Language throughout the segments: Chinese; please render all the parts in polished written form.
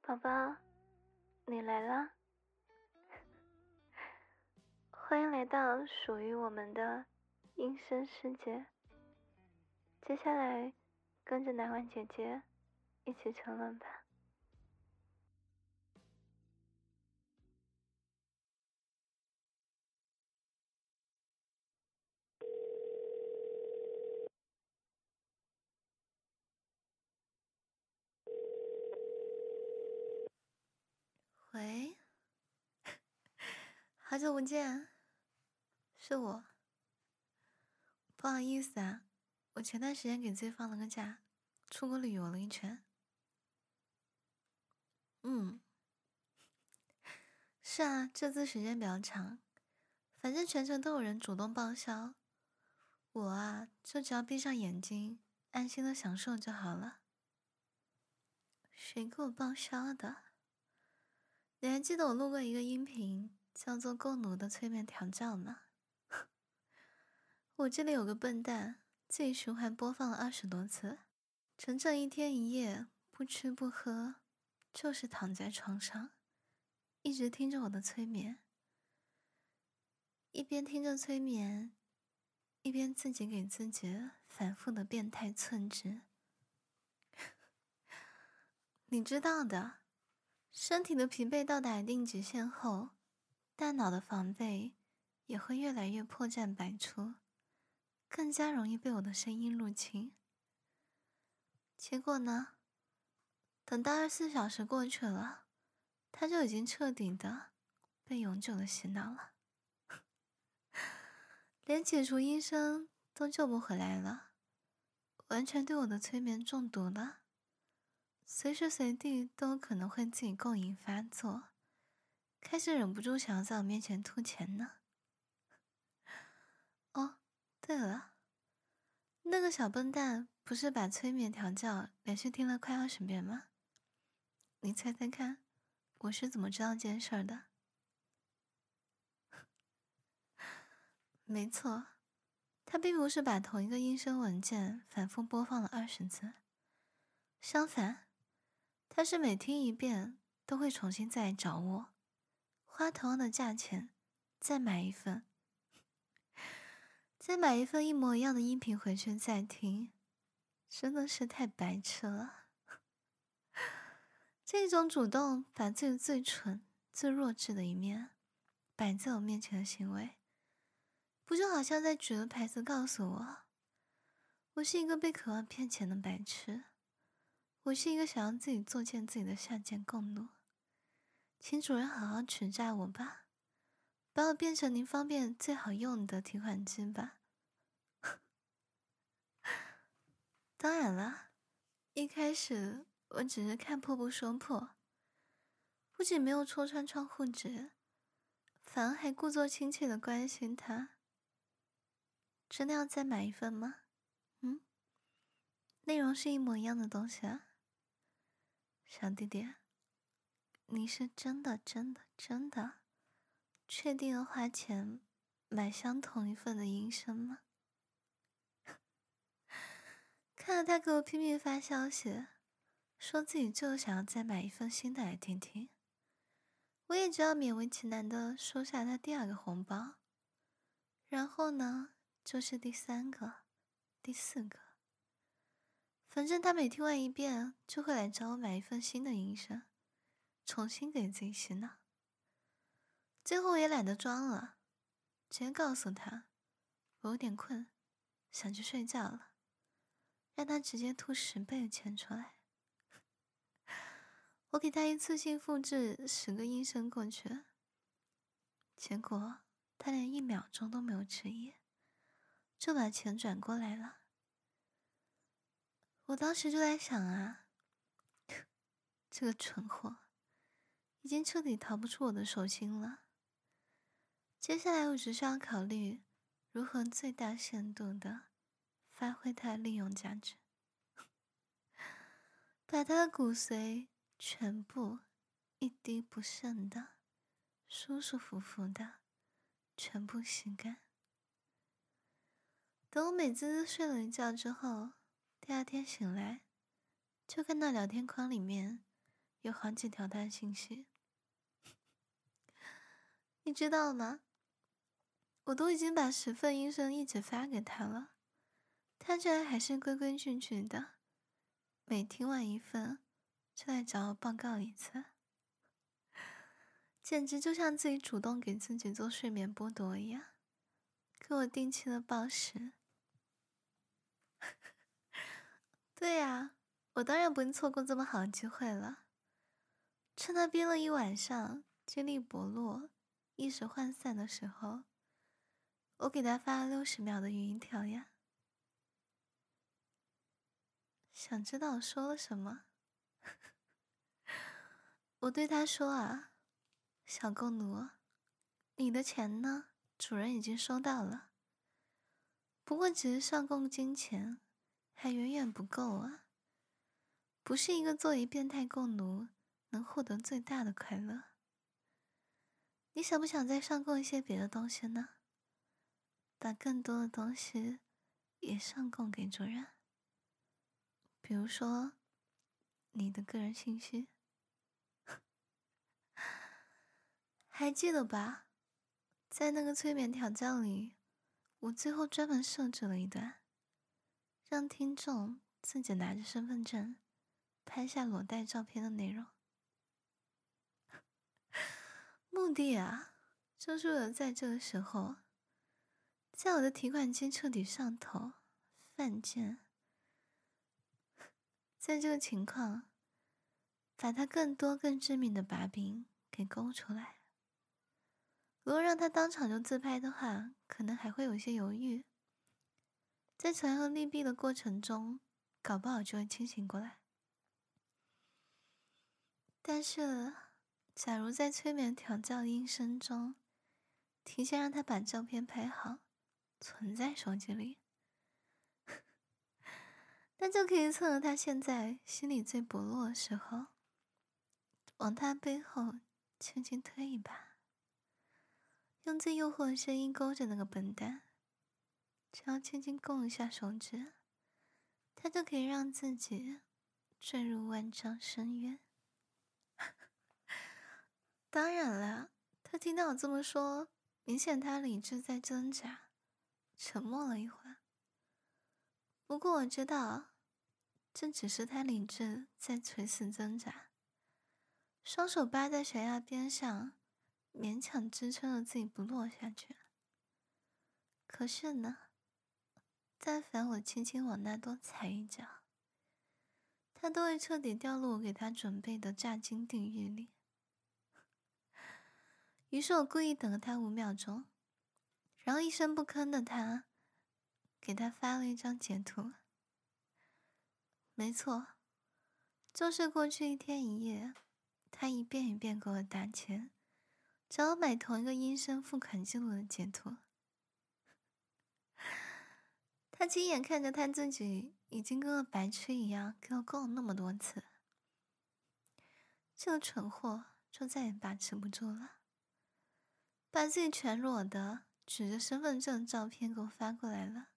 宝宝，你来啦！欢迎来到属于我们的音声世界。接下来，跟着奶婉姐姐一起沉沦吧。 喂，好久不见，是我。不好意思啊，我前段时间给自己放了个假，出国旅游了一圈。是啊，这次时间比较长，反正全程都有人主动报销，我啊就只要闭上眼睛，安心的享受就好了。谁给我报销的？你还记得我录过一个音频，叫做《够奴的催眠调教》吗？我这里有个笨蛋，自己循环播放了20多次，整整1天1夜，不吃不喝，就是躺在床上，一直听着我的催眠，一边听着催眠，一边自己给自己反复的变态寸指。你知道的，身体的疲惫到达一定极限后，大脑的防备也会越来越破绽百出，更加容易被我的声音入侵。结果呢，等到24小时过去了，他就已经彻底的被永久的洗脑了，连解除音声都救不回来了，完全对我的催眠中毒了，随时随地都有可能会自己共赢发作，开始忍不住想要在我面前吐钱呢。哦，对了，那个小笨蛋不是把催眠调教连续听了快20遍吗？你猜猜看，我是怎么知道这件事儿的？没错，他并不是把同一个音声文件反复播放了20次，相反，他是每听一遍都会重新再来找我，花同样的价钱再买一份，再买一份一模一样的音频回去再听，真的是太白痴了。这种主动把自己最蠢、最弱智的一面摆在我面前的行为，不就好像在举着牌子告诉我，我是一个被渴望骗钱的白痴，我是一个想要自己作践自己的下贱共奴，请主人好好取诈我吧，把我变成您方便最好用的提款机吧。当然了，一开始我只是看破不说破，不仅没有戳穿窗户纸，反而还故作亲切的关心他。真的要再买一份吗？内容是一模一样的东西啊。小弟弟，你是真的确定要花钱买相同一份的音声吗？看了他给我拼命发消息，说自己就想要再买一份新的来听听，我也只要勉为其难的收下他第2个红包，然后呢，就是第3个、第4个，反正他每听完1遍就会来找我买一份新的音声，重新给自己洗脑。最后我也懒得装了，直接告诉他我有点困，想去睡觉了，让他直接吐10倍的钱出来。我给他一次性复制10个音声过去，结果他连1秒钟都没有迟疑，就把钱转过来了。我当时就在想啊，这个蠢货已经彻底逃不出我的手心了。接下来我只需要考虑如何最大限度的发挥它的利用价值，把它的骨髓全部一滴不剩的舒舒服服的全部吸干。等我美滋滋睡了一觉之后，第2天醒来就看到聊天框里面有好几条他的信息。你知道吗？我都已经把10份音声一起发给他了，他居然还是规规矩矩的，每听完1份就来找我报告一次，简直就像自己主动给自己做睡眠剥夺一样，给我定期的报时。对呀，我当然不会错过这么好的机会了。趁他憋了一晚上，精力薄弱，意识涣散的时候，我给他发了60秒的语音条呀。想知道我说了什么？我对他说啊，小共奴，你的钱呢？主人已经收到了，不过只是上供金钱，还远远不够啊。不是一个作为变态共奴能获得最大的快乐。你想不想再上供一些别的东西呢？把更多的东西也上供给主人，比如说你的个人信息。还记得吧？在那个催眠调教里，我最后专门设置了一段，让听众自己拿着身份证拍下裸贷照片的内容。目的啊，就是为了在这个时候，在我的提款机彻底上头犯贱，在这个情况，把他更多更致命的把柄给勾出来。如果让他当场就自拍的话，可能还会有些犹豫，在权衡利弊的过程中，搞不好就会清醒过来。但是，假如在催眠调教音声中，提前让他把照片拍好，存在手机里，那就可以趁着他现在心里最薄弱的时候，往他背后轻轻推一把，用最诱惑的声音勾着那个笨蛋，只要轻轻拱一下手指，他就可以让自己坠入万丈深渊。当然了，他听到我这么说，明显他理智在挣扎，沉默了一会儿。不过我知道，这只是他理智在垂死挣扎，双手扒在悬崖边上，勉强支撑着自己不落下去。可是呢，但凡我轻轻往那多踩一脚，他都会彻底掉入我给他准备的炸金地狱里。于是我故意等了他5秒钟，然后一声不吭的他，给他发了一张截图。没错，就是过去1天1夜，他一遍一遍给我打钱，找我买同一个音声付款记录的截图。他亲眼看着他自己已经跟个白痴一样给我供了那么多次，这个蠢货就再也把持不住了，把自己全裸的举着身份证照片给我发过来了。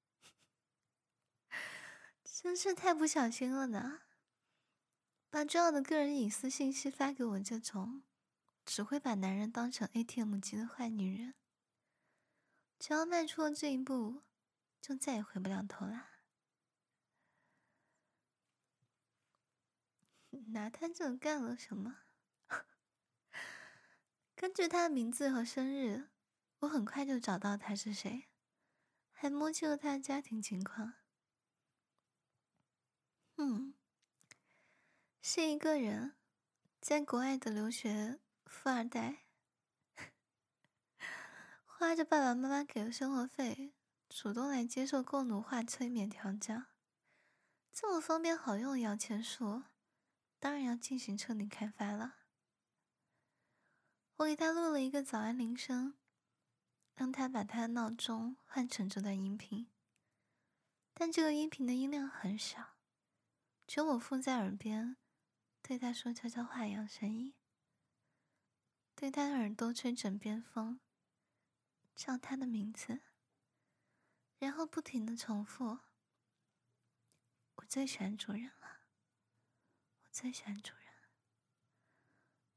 真是太不小心了呢，把重要的个人隐私信息发给我这种只会把男人当成 ATM 机的坏女人，只要迈出了这一步，就再也回不了头啦。拿他这干了什么？根据他的名字和生日，我很快就找到他是谁，还摸清了他的家庭情况。是一个人在国外的留学富二代，花着爸爸妈妈给的生活费，主动来接受共奴化催眠调教。这么方便好用的摇钱树，当然要进行彻底开发了。我给他录了一个早安铃声，让他把他的闹钟换成这段音频，但这个音频的音量很小，只有我附在耳边对他说悄悄话一样声音，对他的耳朵吹枕边风，叫他的名字，然后不停地重复：我最喜欢主人了，我最喜欢主人。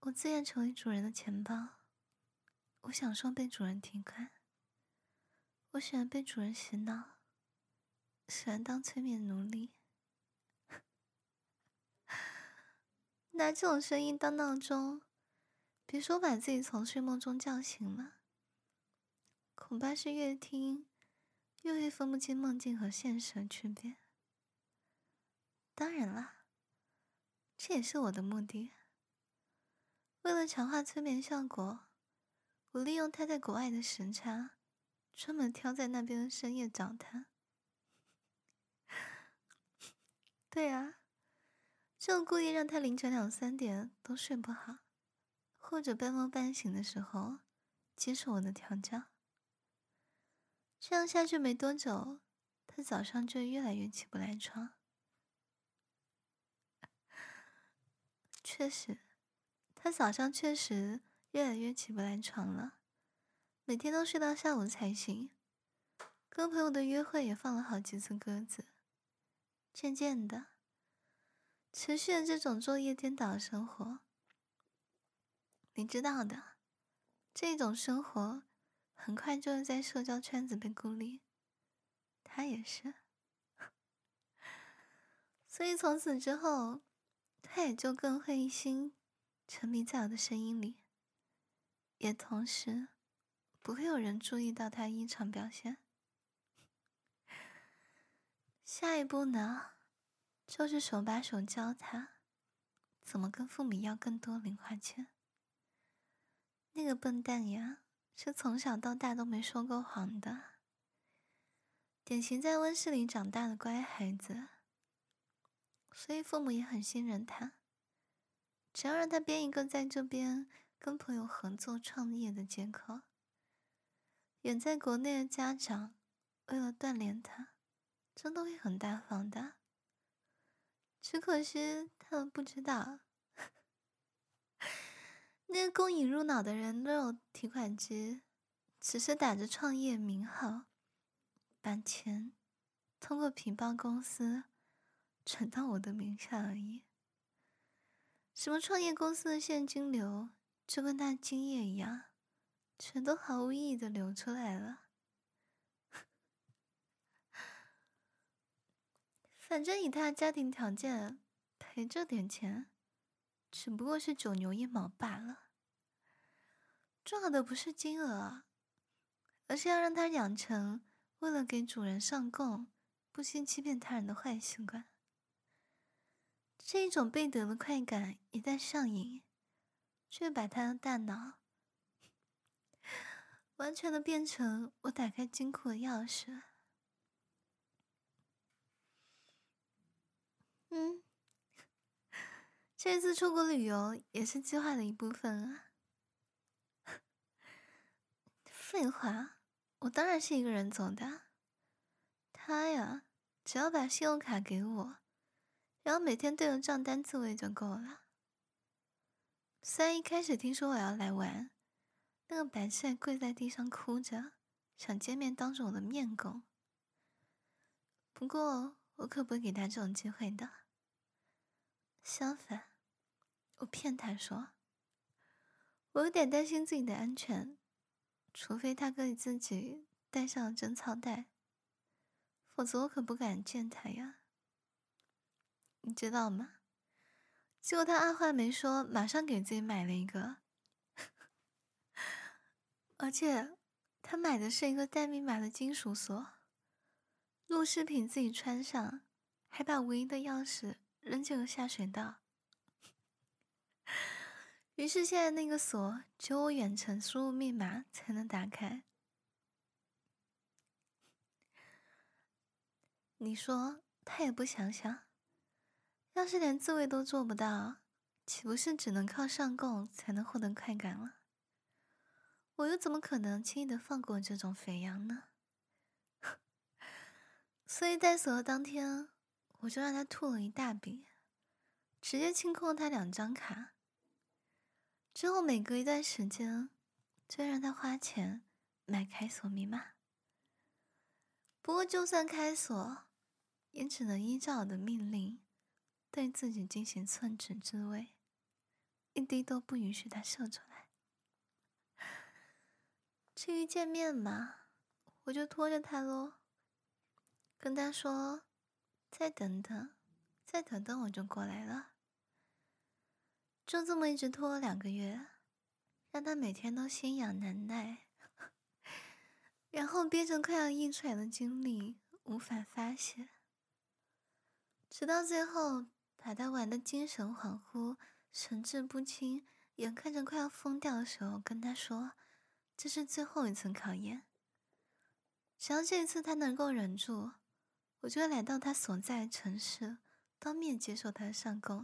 我自愿成为主人的钱包，我享受被主人提款，我喜欢被主人洗脑，喜欢当催眠奴隶，拿这种声音当闹钟，别说把自己从睡梦中叫醒了，恐怕是越听越会分不清梦境和现实的区别。当然啦，这也是我的目的。为了强化催眠效果，我利用他在国外的时差，专门挑在那边的深夜找他。对啊，就故意让他凌晨2、3点都睡不好，或者半梦半醒的时候接受我的调教。这样下去没多久，他早上就越来越起不来床。确实，他早上确实越来越起不来床了，每天都睡到下午才醒，跟朋友的约会也放了好几次鸽子。渐渐的，持续了这种昼夜颠倒的生活，你知道的，这种生活很快就会在社交圈子被孤立，他也是。所以从此之后，他也就更会一心沉迷在我的声音里，也同时不会有人注意到他异常表现。下一步呢，就是手把手教他怎么跟父母要更多零花钱。那个笨蛋呀，是从小到大都没说过谎的，典型在温室里长大的乖孩子，所以父母也很信任他。只要让他编一个在这边跟朋友合作创业的借口，远在国内的家长为了锻炼他，真的会很大方的。只可惜他们不知道，那个供引入脑的人肉提款机，只是打着创业名号，把钱通过皮包公司转到我的名下而已。什么创业公司的现金流，就跟他经验一样，全都毫无意义的流出来了。反正以他的家庭条件，赔这点钱，只不过是九牛一毛罢了。重要的不是金额，而是要让他养成为了给主人上供，不惜欺骗他人的坏习惯。这一种被得的快感一旦上瘾，就会把他的大脑完全的变成我打开金库的钥匙。这次出国旅游也是计划的一部分啊。废话，我当然是一个人走的。他呀，只要把信用卡给我，然后每天对着账单自慰就够了。虽然一开始听说我要来玩，那个白痴还跪在地上哭着，想见面当着我的面拱。不过我可不会给他这种机会的。相反，我骗他说，我有点担心自己的安全，除非他可以自己带上了贞操带，否则我可不敢见他呀。你知道吗？结果他二话没说，马上给自己买了一个，而且他买的是一个带密码的金属锁，录视频自己穿上，还把唯一的钥匙扔进了下水道。于是现在那个锁只有我远程输入密码才能打开。你说他也不想想，要是连自慰都做不到，岂不是只能靠上供才能获得快感了？我又怎么可能轻易的放过这种肥羊呢？所以在锁的当天，我就让他吐了一大笔，直接清空了他2张卡。之后每隔一段时间，就让他花钱买开锁密码。不过就算开锁，也只能依照我的命令，对自己进行寸止自慰。 一滴都不允许他射出来。至于见面嘛，我就拖着他咯，跟他说再等等，再等等我就过来了。就这么一直拖了2个月，让他每天都心痒难耐，然后憋着快要溢出来的精力无法发泄，直到最后把他玩得精神恍惚、神志不清，眼看着快要疯掉的时候，跟他说这是最后一次考验，只要这一次他能够忍住，我就会来到他所在的城市，当面接受他的上供。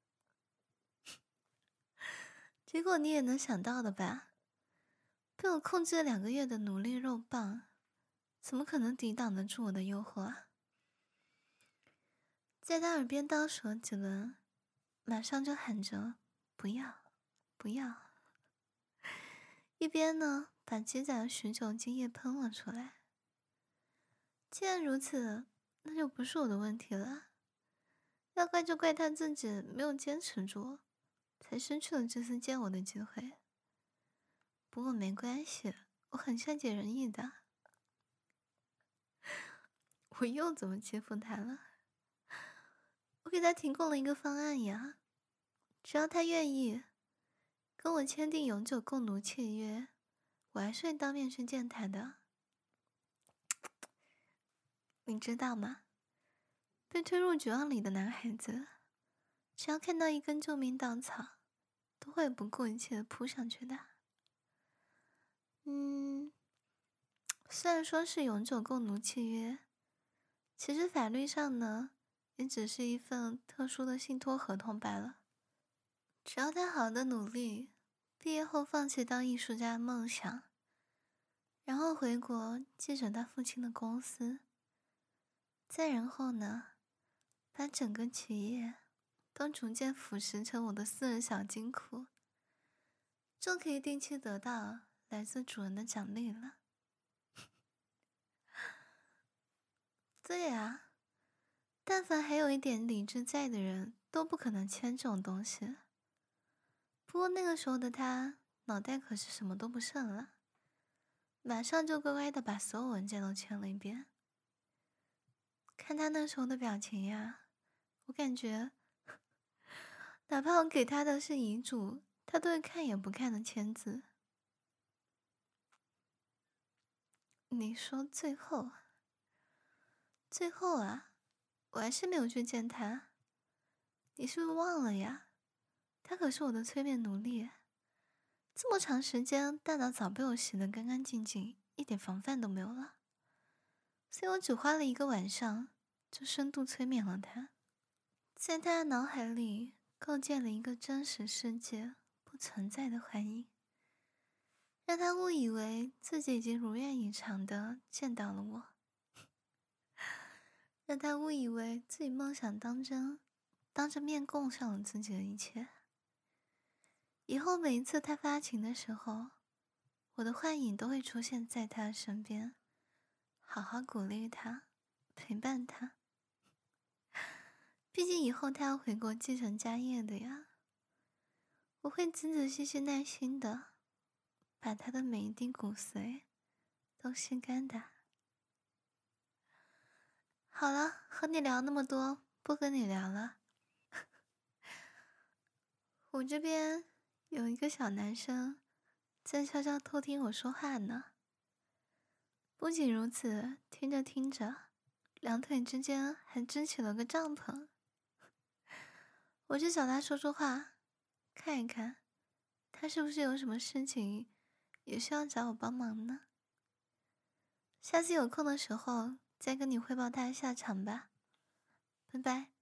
结果你也能想到的吧，被我控制了2个月的努力肉棒，怎么可能抵挡得住我的诱惑啊？在他耳边倒数了几轮，马上就喊着不要不要，一边呢把积攒了许久的精液喷了出来。既然如此，那就不是我的问题了，要怪就怪他自己没有坚持住，才失去了这次见我的机会。不过没关系，我很善解人意的。我又怎么欺负他了？我给他提供了一个方案呀，只要他愿意跟我签订永久共奴契约，我还是会当面去见他的。你知道吗？被推入绝望里的男孩子，只要看到一根救命稻草，都会不顾一切的扑上去的。虽然说是永久共奴契约，其实法律上呢，也只是一份特殊的信托合同罢了。只要他好好的努力，毕业后放弃当艺术家的梦想，然后回国继承他父亲的公司，再然后呢，把整个企业都逐渐腐蚀成我的私人小金库，就可以定期得到来自主人的奖励了。对啊，但凡还有一点理智在的人都不可能签这种东西。不过那个时候的他脑袋可是什么都不剩了，马上就乖乖的把所有文件都签了一遍。看他那时候的表情呀，我感觉哪怕我给他的是遗嘱，他都会看也不看的签字。你说最后啊，我还是没有去见他，你是不是忘了呀？他可是我的催眠奴隶，这么长时间大脑早被我洗得干干净净，一点防范都没有了，所以我只花了1个晚上就深度催眠了他，在他的脑海里构建了一个真实世界不存在的幻影，让他误以为自己已经如愿以偿的见到了我，让他误以为自己梦想当真，当着面供上了自己的一切。以后每一次他发情的时候，我的幻影都会出现在他的身边，好好鼓励他，陪伴他。毕竟以后他要回国继承家业的呀，我会仔仔细细耐心的把他的每一滴骨髓都吸干的。好了，和你聊那么多，不跟你聊了。我这边有一个小男生在悄悄偷听我说话呢。不仅如此，听着听着，两腿之间还支起了个帐篷。我去找他说说话，看一看他是不是有什么事情也需要找我帮忙呢？下次有空的时候再跟你汇报他的下场吧，拜拜。